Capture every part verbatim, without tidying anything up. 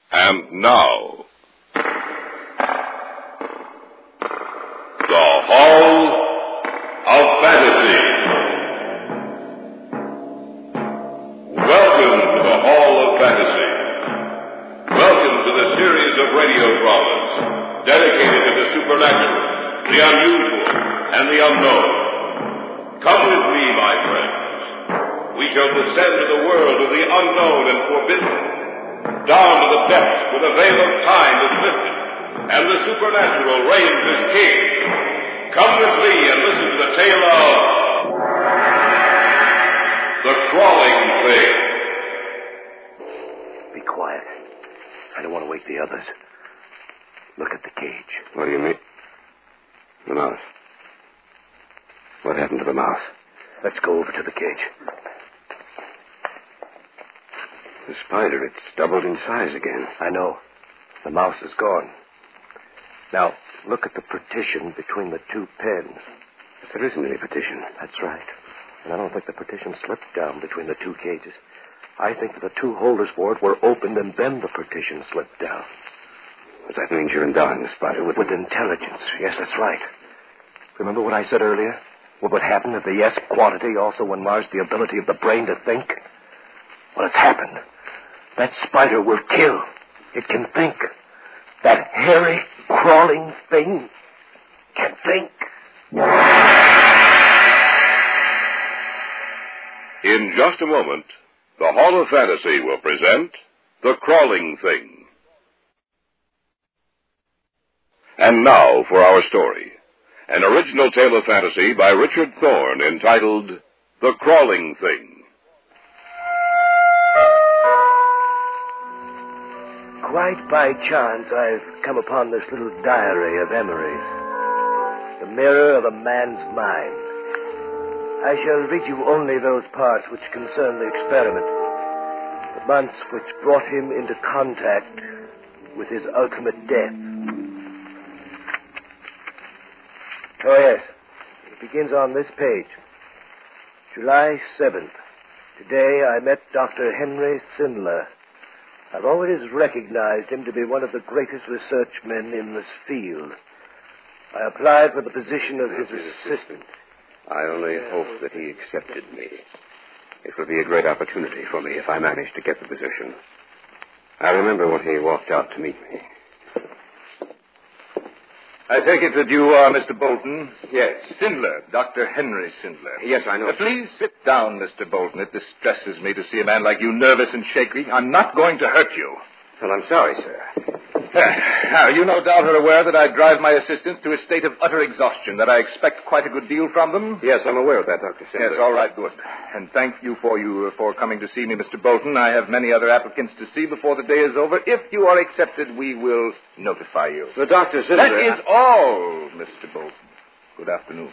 And now, the Hall of Fantasy. Welcome to the Hall of Fantasy. Welcome to the series of radio dramas dedicated to the supernatural, the unusual, and the unknown. Come with me, my friends. We shall descend to the world of the unknown and forbidden, down to the depths where the veil of time is lifted, and the supernatural reigns as king. Come with me and listen to the tale of The Crawling Thing. Be quiet. I don't want to wake the others. Look at the cage. What do you mean? The mouse. What happened to the mouse? Let's go over to the cage. The spider, it's doubled in size again. I know. The mouse is gone. Now, look at the partition between the two pens. But there isn't any partition. That's right. And I don't think the partition slipped down between the two cages. I think that the two holders for it were opened and then the partition slipped down. But that means you're endowing the spider with... With intelligence. Yes, that's right. Remember what I said earlier? What would happen if the S quantity also enlarged the ability of the brain to think? Well, it's happened. That spider will kill. It can think. That hairy, crawling thing can think. In just a moment, the Hall of Fantasy will present The Crawling Thing. And now for our story. An original tale of fantasy by Richard Thorne entitled The Crawling Thing. Quite by chance, I've come upon this little diary of Emery's. The mirror of a man's mind. I shall read you only those parts which concern the experiment. The months which brought him into contact with his ultimate death. Oh, yes. It begins on this page. July seventh. Today I met Doctor Henry Sindler. I've always recognized him to be one of the greatest research men in this field. I applied for the position of his assistant. I only hope that he accepted me. It would be a great opportunity for me if I managed to get the position. I remember when he walked out to meet me. I take it that you are Mister Bolton? Yes. Sindler, Doctor Henry Sindler. Yes, I know. Uh, please sit down, Mister Bolton. It distresses me to see a man like you nervous and shaky. I'm not going to hurt you. Well, I'm sorry, sir. Now, you no doubt are aware that I drive my assistants to a state of utter exhaustion, that I expect quite a good deal from them. Yes, I'm aware of that, Doctor Sindler. Yes, all right, good. And thank you for you for coming to see me, Mister Bolton. I have many other applicants to see before the day is over. If you are accepted, we will notify you. So, Doctor Sindler... That is all, Mister Bolton. Good afternoon.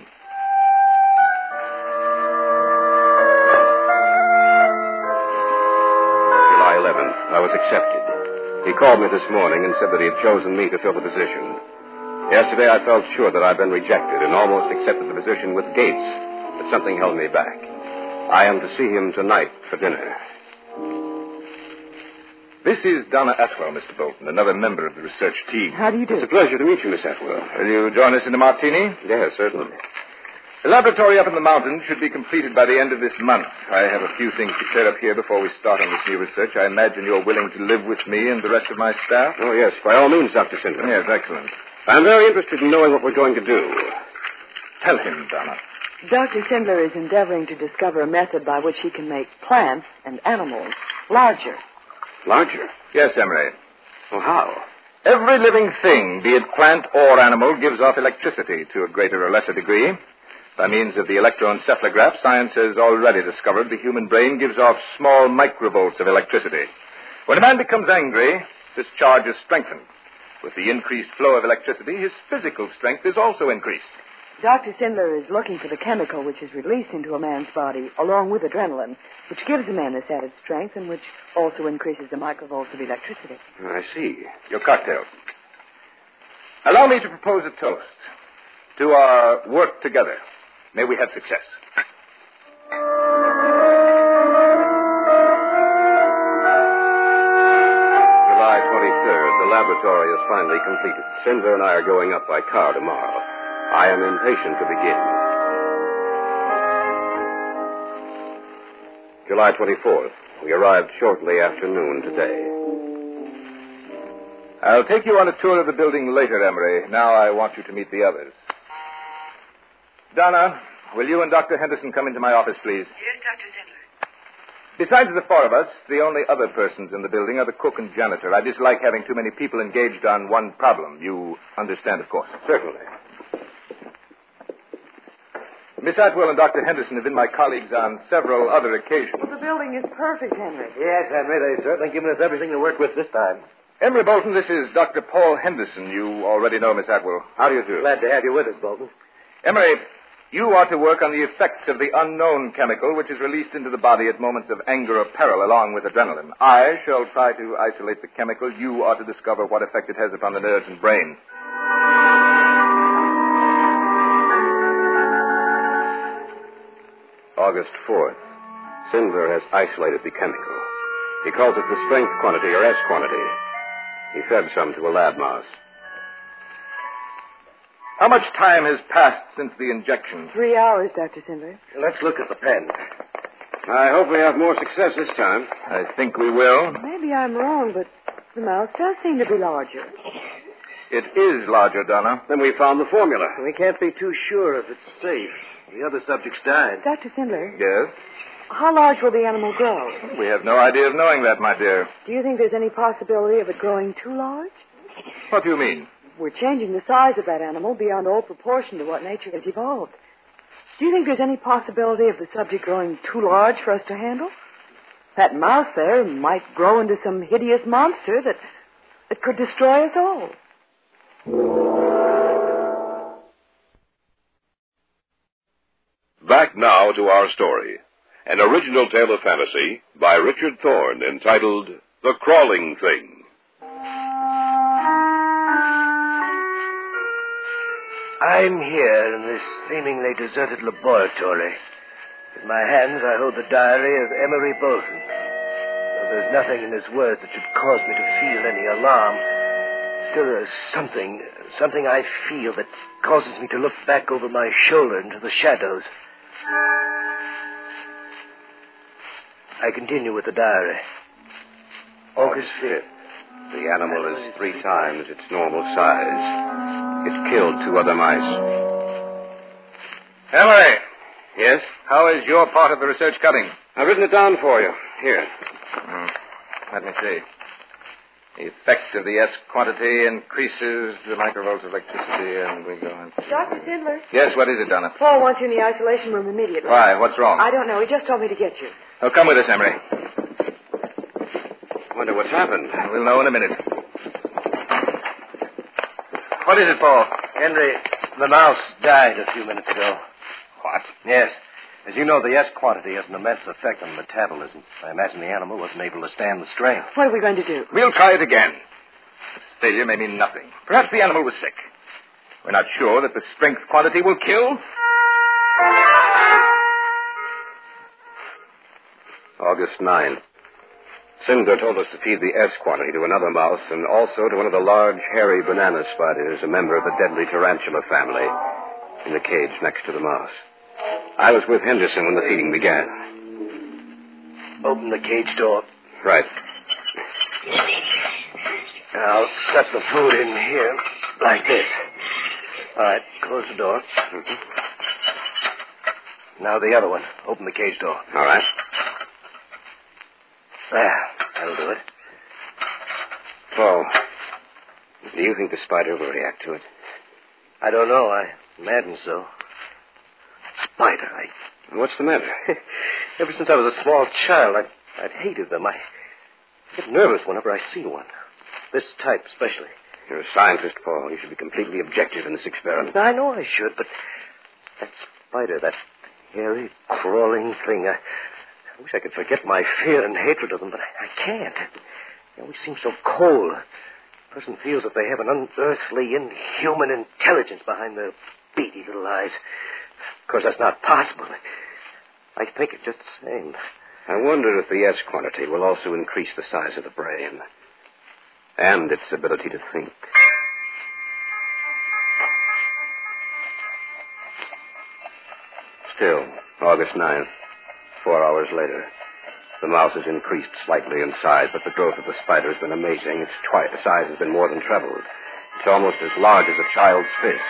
July eleventh. I was accepted. He called me this morning and said that he had chosen me to fill the position. Yesterday I felt sure that I'd been rejected and almost accepted the position with Gates, but something held me back. I am to see him tonight for dinner. This is Donna Atwell, Mister Bolton, another member of the research team. How do you do? It's a pleasure to meet you, Miss Atwell. Will you join us in a martini? Yes, certainly. The laboratory up in the mountains should be completed by the end of this month. I have a few things to clear up here before we start on this new research. I imagine you're willing to live with me and the rest of my staff? Oh, yes, by all means, Doctor Sindler. Yes, excellent. I'm very interested in knowing what we're going to do. Tell him, Donna. Doctor Sindler is endeavoring to discover a method by which he can make plants and animals larger. Larger? Yes, Emery. Well, how? Every living thing, be it plant or animal, gives off electricity to a greater or lesser degree. By means of the electroencephalograph, science has already discovered the human brain gives off small microvolts of electricity. When a man becomes angry, this charge is strengthened. With the increased flow of electricity, his physical strength is also increased. Doctor Sindler is looking for the chemical which is released into a man's body, along with adrenaline, which gives a man this added strength and which also increases the microvolts of electricity. I see. Your cocktail. Allow me to propose a toast to our work together. May we have success. July twenty-fifth. laboratory is finally completed. Cinder and I are going up by car tomorrow. I am impatient to begin. July twenty-fourth. We arrived shortly after noon today. I'll take you on a tour of the building later, Emery. Now I want you to meet the others. Donna, will you and Doctor Henderson come into my office, please? Yes, Doctor Zindler. Besides the four of us, the only other persons in the building are the cook and janitor. I dislike having too many people engaged on one problem. You understand, of course. Certainly. Miss Atwell and Doctor Henderson have been my colleagues on several other occasions. Well, the building is perfect, Henry. Yes, Henry, they've certainly given us everything to work with this time. Emery Bolton, this is Doctor Paul Henderson. You already know Miss Atwell. How do you do? Glad to have you with us, Bolton. Emery, you are to work on the effects of the unknown chemical which is released into the body at moments of anger or peril along with adrenaline. I shall try to isolate the chemical. You are to discover what effect it has upon the nerves and brain. August fourth. Cinder has isolated the chemical. He calls it the strength quantity, or S quantity. He fed some to a lab mouse. How much time has passed since the injection? Three hours, Doctor Zindler. Let's look at the pen. I hope we have more success this time. I think we will. Maybe I'm wrong, but the mouse does seem to be larger. It is larger, Donna. Then we found the formula. We can't be too sure if it's safe. The other subjects died. Doctor Zindler, Yes? how large will the animal grow? We have no idea of knowing that, my dear. Do you think there's any possibility of it growing too large? What do you mean? We're changing the size of that animal beyond all proportion to what nature has evolved. Do you think there's any possibility of the subject growing too large for us to handle? That mouse there might grow into some hideous monster that, that could destroy us all. Back now to our story. An original tale of fantasy by Richard Thorne entitled The Crawling Thing. I'm here in this seemingly deserted laboratory. In my hands, I hold the diary of Emery Bolton. Though there's nothing in his words that should cause me to feel any alarm, still there's something, something I feel that causes me to look back over my shoulder into the shadows. I continue with the diary. August fifth. The animal is three times its normal size. It killed two other mice. Emery, Yes? how is your part of the research cutting? I've written it down for you. Here. Hmm. Let me see. The effect of the S quantity increases the microvolts of electricity, and we go on. Doctor Zindler, Yes, what is it, Donna? Paul wants you in the isolation room immediately. Why? What's wrong? I don't know. He just told me to get you. Oh, come with us, Emery. Wonder what's happened. We'll know in a minute. What is it, Paul? Henry, the mouse died a few minutes ago. What? Yes. As you know, the S quantity has an immense effect on metabolism. I imagine the animal wasn't able to stand the strain. What are we going to do? We'll try it again. This failure may mean nothing. Perhaps the animal was sick. We're not sure that the strength quantity will kill. August ninth. Cinder told us to feed the S quantity to another mouse and also to one of the large, hairy banana spiders, a member of the deadly tarantula family, in the cage next to the mouse. I was with Henderson when the feeding began. Open the cage door. Right. I'll set the food in here, like this. All right, close the door. Mm-hmm. Now the other one. Open the cage door. All right. There, that'll do it. Paul, do you think the spider will react to it? I don't know. I imagine so. Spider, I... What's the matter? Ever since I was a small child, I, I'd hated them. I get nervous whenever I see one. This type, especially. You're a scientist, Paul. You should be completely objective in this experiment. I know I should, but that spider, that hairy, crawling thing, I, I wish I could forget my fear and hatred of them, but I, I can't. They always seem so cold. A person feels that they have an unearthly, inhuman intelligence behind their beady little eyes. Of course, that's not possible. I think it just the same. I wonder if the S quantity will also increase the size of the brain. And its ability to think. Still, August ninth, four hours later. The mouse has increased slightly in size, but the growth of the spider has been amazing. Its twi- size has been more than trebled. It's almost as large as a child's fist.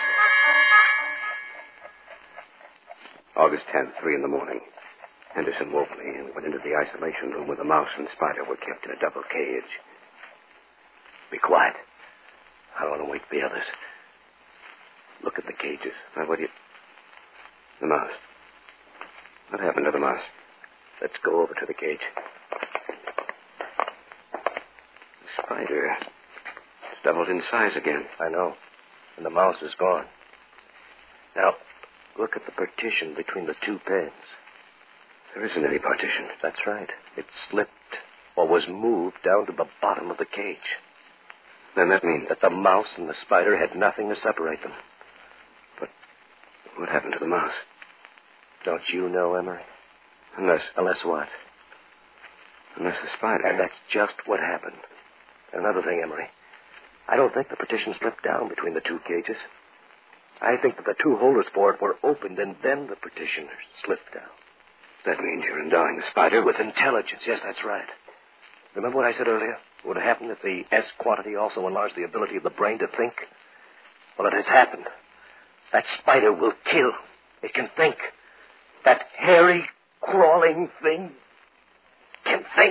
August tenth, three in the morning. Henderson woke me and went into the isolation room where the mouse and spider were kept in a double cage. Be quiet. I don't want to wake the others. Look at the cages. Now, what do you... The mouse. What happened to the mouse? Let's go over to the cage. The spider has doubled in size again. I know. And the mouse is gone. Now, look at the partition between the two pens. There isn't any partition. That's right. It slipped or was moved down to the bottom of the cage. Then that means that the mouse and the spider had nothing to separate them. But what happened to the mouse? Don't you know, Emery? Unless... Unless what? Unless the spider... And that's just what happened. Another thing, Emery. I don't think the partition slipped down between the two cages. I think that the two holders for it were opened, and then the partition slipped down. That means you're endowing the spider with intelligence. Yes, that's right. Remember what I said earlier? What would happen if the S quantity also enlarged the ability of the brain to think? Well, it has happened. That spider will kill. It can think. That hairy, crawling thing can think.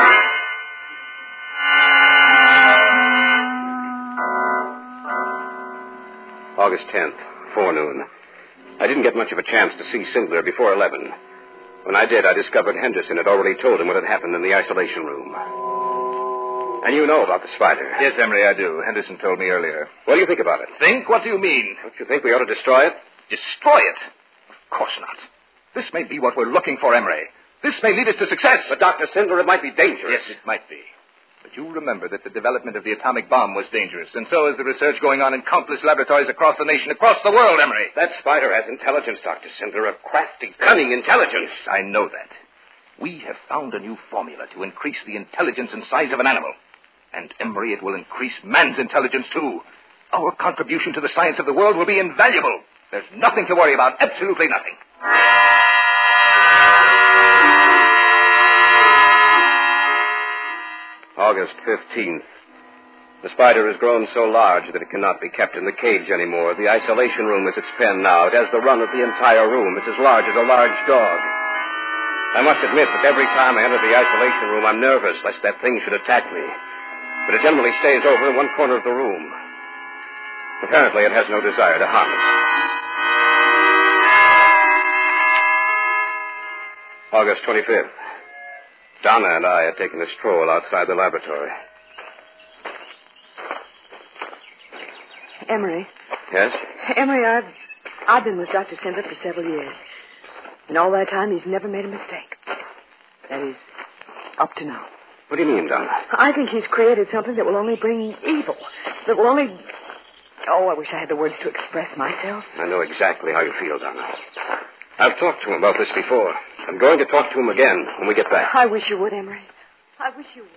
August tenth, forenoon. I didn't get much of a chance to see Singler before eleven. When I did, I discovered Henderson had already told him what had happened in the isolation room. And you know about the spider. Yes, Emery, I do. Henderson told me earlier. What do you think about it? Think? What do you mean? Don't you think we ought to destroy it? Destroy it? Of course not. This may be what we're looking for, Emery. This may lead us to success. But, Doctor Sindler, it might be dangerous. Yes, it might be. But you remember that the development of the atomic bomb was dangerous, and so is the research going on in countless laboratories across the nation, across the world, Emery. That spider has intelligence, Doctor Sindler, a crafty, cunning intelligence. Yes, I know that. We have found a new formula to increase the intelligence and size of an animal. And, Emery, it will increase man's intelligence, too. Our contribution to the science of the world will be invaluable. There's nothing to worry about, absolutely nothing. August fifteenth. The spider has grown so large that it cannot be kept in the cage anymore. The isolation room is its pen now. It has the run of the entire room. It's as large as a large dog. I must admit that every time I enter the isolation room, I'm nervous lest that thing should attack me. But it generally stays over in one corner of the room. Apparently, it has no desire to harm us. August twenty-fifth. Donna and I had taken a stroll outside the laboratory. Emery. Yes? Emery, I've, I've been with Doctor Sindler for several years. And all that time, he's never made a mistake. That is, up to now. What do you mean, Donna? I think he's created something that will only bring evil. That will only... Oh, I wish I had the words to express myself. I know exactly how you feel, Donna. I've talked to him about this before. I'm going to talk to him again when we get back. I wish you would, Emery. I wish you would.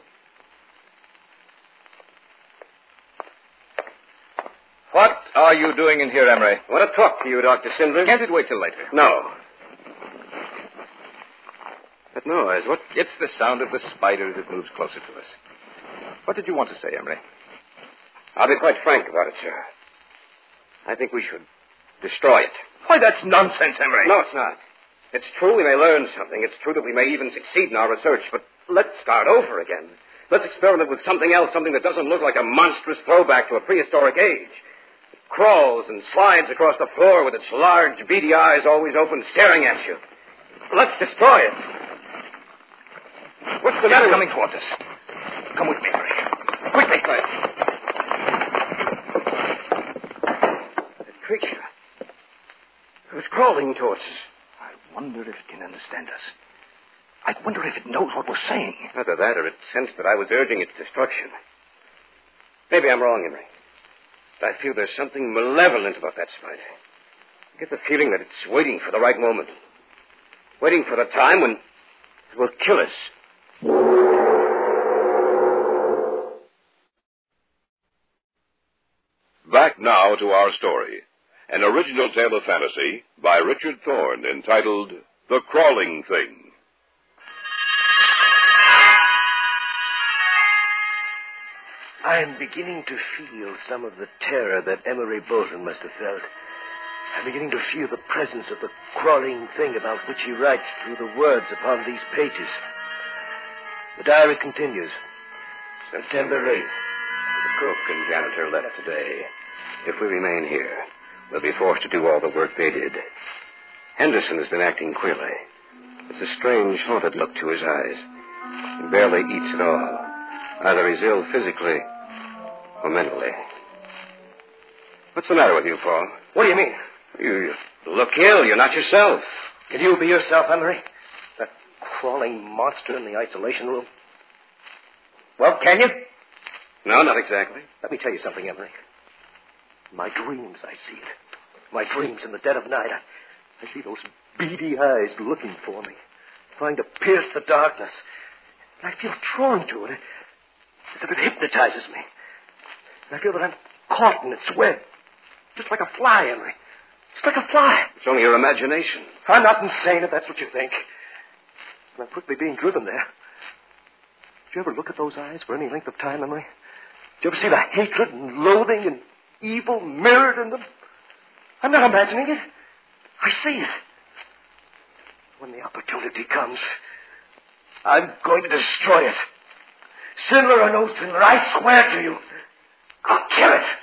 What are you doing in here, Emery? I want to talk to you, Doctor Sindler. Can't it wait till later? No. That noise, what? It's the sound of the spider that moves closer to us. What did you want to say, Emery? I'll be quite frank about it, sir. I think we should destroy it. Why, that's nonsense, Emery. No, it's not. It's true we may learn something. It's true that we may even succeed in our research, but let's start over again. Let's experiment with something else, something that doesn't look like a monstrous throwback to a prehistoric age. It crawls and slides across the floor with its large, beady eyes always open, staring at you. Let's destroy it. What's the matter? It's coming towards us. Come with me, Emery. Quickly. The creature. It was crawling towards us. I wonder if it can understand us. I wonder if it knows what we're saying. Either that or it sensed that I was urging its destruction. Maybe I'm wrong, Henry. But I feel there's something malevolent about that spider. I get the feeling that it's waiting for the right moment. Waiting for the time when it will kill us. Back now to our story. An original tale of fantasy by Richard Thorne entitled The Crawling Thing. I'm beginning to feel some of the terror that Emery Bolton must have felt. I'm beginning to feel the presence of the crawling thing about which he writes through the words upon these pages. The diary continues. September eighth. The cook and janitor left today. If we remain here, we'll be forced to do all the work they did. Henderson has been acting queerly. It's a strange, haunted look to his eyes. He barely eats at all. Either he's ill physically or mentally. What's the matter with you, Paul? What do you mean? You look ill. You're not yourself. Can you be yourself, Emery? That crawling monster in the isolation room? Well, can you? No, not exactly. Let me tell you something, Emery. In my dreams, I see it. My dreams in the dead of night. I, I see those beady eyes looking for me, trying to pierce the darkness. And I feel drawn to it, as if it hypnotizes me. And I feel that I'm caught in its web, just like a fly, Emery. Just like a fly. It's only your imagination. I'm not insane, if that's what you think. I'm quickly being driven there. Did you ever look at those eyes for any length of time, Emery? Did you ever see the hatred and loathing and evil mirrored in them? I'm not imagining it. I see it. When the opportunity comes, I'm going to destroy it. Sinler or no Sinler, I swear to you, I'll kill it.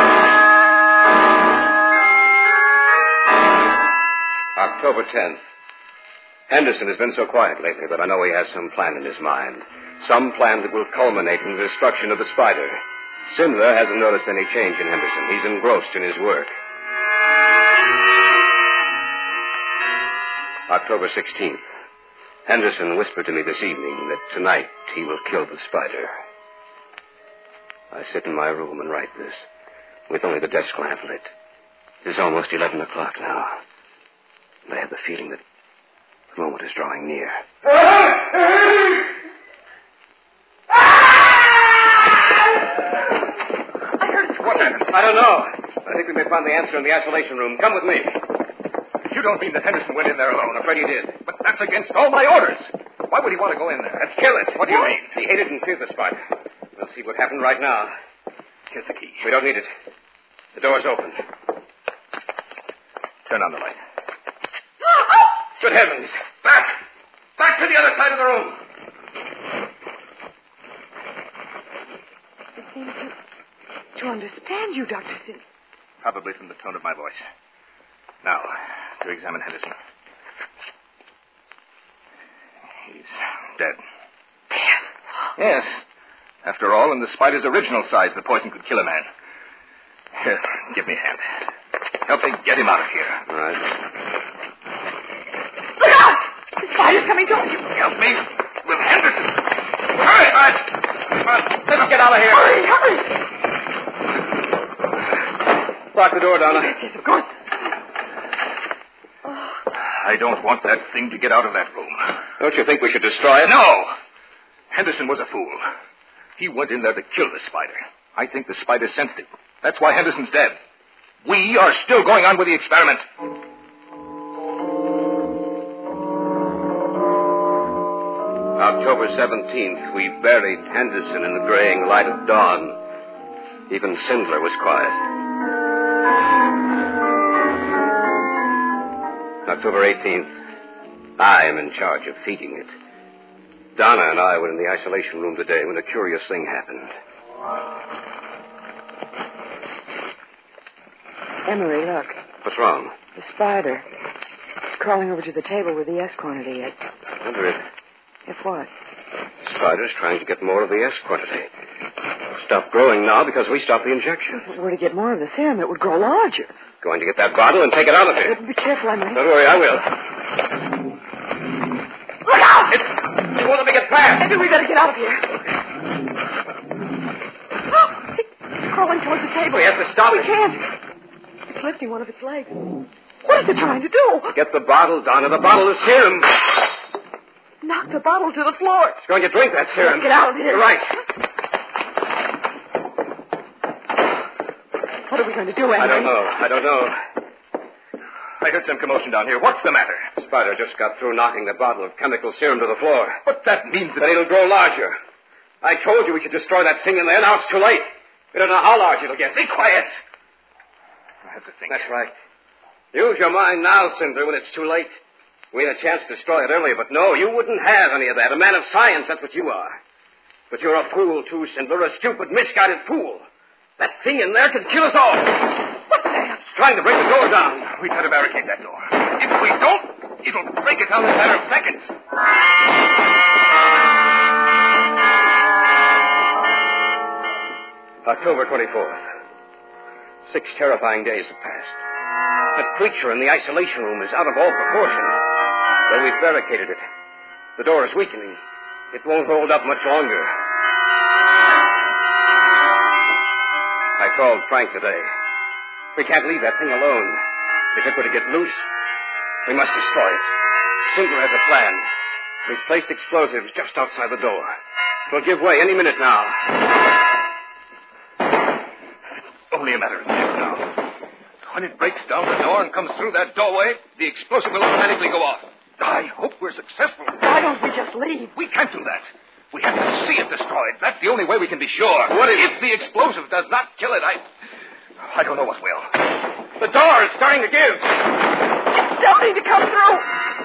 October tenth. Henderson has been so quiet lately that I know he has some plan in his mind. Some plan that will culminate in the destruction of the spider. Sinler hasn't noticed any change in Henderson. He's engrossed in his work. October sixteenth. Henderson whispered to me this evening that tonight he will kill the spider. I sit in my room and write this, with only the desk lamp lit. It's almost eleven o'clock now. And I have the feeling that the moment is drawing near. What happened? I don't know. I think we may find the answer in the isolation room. Come with me. You don't mean that Henderson went in there alone? I'm afraid he did. But that's against all my orders. Why would he want to go in there? Let's kill it. What do you mean? He hated and feared the spider. We'll see what happened right now. Here's the key. We don't need it. The door's open. Turn on the light. Good heavens. Back! Back to the other side of the room. It seems to, to understand you, Doctor Sin. Probably from the tone of my voice. Now, to examine Henderson. He's dead. Dead? Yes. After all, in the spider's original size, the poison could kill a man. Here, give me a hand. Help me get him out of here. All right. Look out! The spider's coming towards you. Help me with Henderson. Hurry, Bud. Come on, let's get out of here. Hurry, hurry. Lock the door, Donna. Yes, of course. I don't want that thing to get out of that room. Don't you think we should destroy it? No! Henderson was a fool. He went in there to kill the spider. I think the spider sensed it. That's why Henderson's dead. We are still going on with the experiment. October seventeenth, we buried Henderson in the graying light of dawn. Even Sindler was quiet. October eighteenth, I am in charge of feeding it. Donna and I were in the isolation room today when a curious thing happened. Emery, look. What's wrong? The spider. It's crawling over to the table with the S quantity. It... I wonder if... If what? The spider's trying to get more of the S quantity. Stop growing now because we stopped the injection. If it were to get more of the serum, it would grow larger. Going to get that bottle and take it out of here. Be careful, Emery. Don't worry, I will. Look out! It, it won't let me get past. Maybe we better get out of here. Oh, it's crawling towards the table. We have to stop we it. We can't. It's lifting one of its legs. What is it trying to do? Get the bottle, Donna. The bottle is serum. Knock the bottle to the floor. It's going to drink that serum. Let's get out of here. You're right. What are we going to do, Henry? I don't know. I don't know. I heard some commotion down here. What's the matter? Spider just got through knocking the bottle of chemical serum to the floor. But that means that... That it'll grow larger. I told you we should destroy that thing in there. Now it's too late. We don't know how large it'll get. Be quiet. I have to think. That's right. Use your mind now, Cinder, when it's too late. We had a chance to destroy it earlier, but no, you wouldn't have any of that. A man of science, that's what you are. But you're a fool, too, Cinder, a stupid, misguided fool. That thing in there could kill us all. What the hell? It's trying to break the door down. We've got to barricade that door. If we don't, it'll break it down in a matter of seconds. October twenty-fourth. Six terrifying days have passed. That creature in the isolation room is out of all proportion. Though we've barricaded it. The door is weakening. It won't hold up much longer. I called Frank today. We can't leave that thing alone. If it were to get loose, we must destroy it. Cinder has a plan. We've placed explosives just outside the door. It'll give way any minute now. Only a matter of minutes now. When it breaks down the door and comes through that doorway, the explosive will automatically go off. I hope we're successful. Why don't we just leave? We can't do that. We have to see it destroyed. That's the only way we can be sure. What is if the explosive does not kill it, I... I don't know what will. The door is starting to give. It's starting to come through.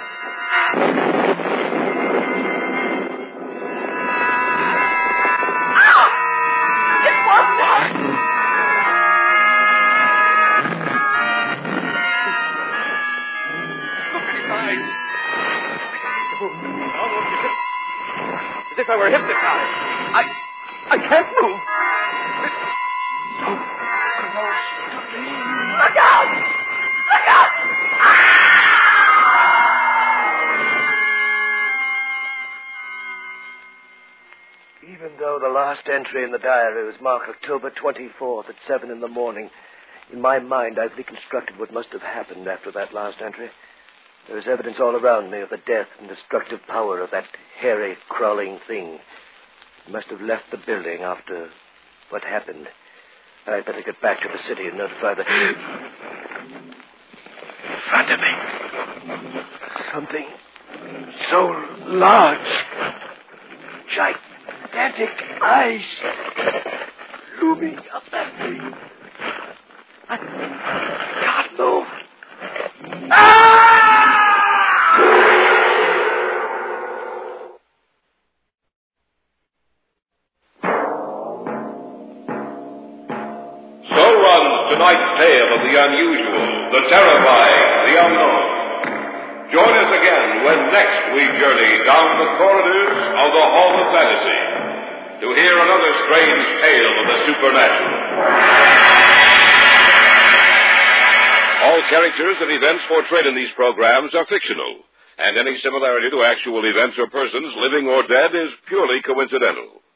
Ah! It wasn't hurt. Look at his eyes. As if I were hypnotized. I... I can't move. Look out! Look out! Even though the last entry in the diary was marked October twenty-fourth at seven in the morning, in my mind I've reconstructed what must have happened after that last entry. There is evidence all around me of the death and destructive power of that hairy, crawling thing. It must have left the building after what happened. I'd better get back to the city and notify the... In front of me. Something so large. Gigantic eyes looming up at me. I can't move. Ah! Tonight's tale of the unusual, the terrifying, the unknown. Join us again when next we journey down the corridors of the Hall of Fantasy to hear another strange tale of the supernatural. All characters and events portrayed in these programs are fictional, and any similarity to actual events or persons, living or dead, is purely coincidental.